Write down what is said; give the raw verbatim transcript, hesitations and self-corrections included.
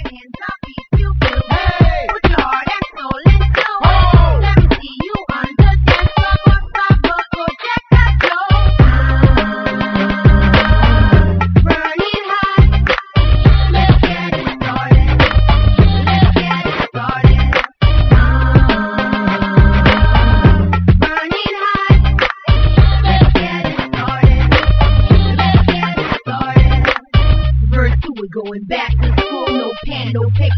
hands up if you feel hey. Put your heart and soul into it. Let me see you on the dance floor. Bravo, go check that flow. Burning hot. Let's get it started. Let's get it started. Burning hot. Let's get it started. Let's get it started. Verse two, we're going back to school. No pen, no paper.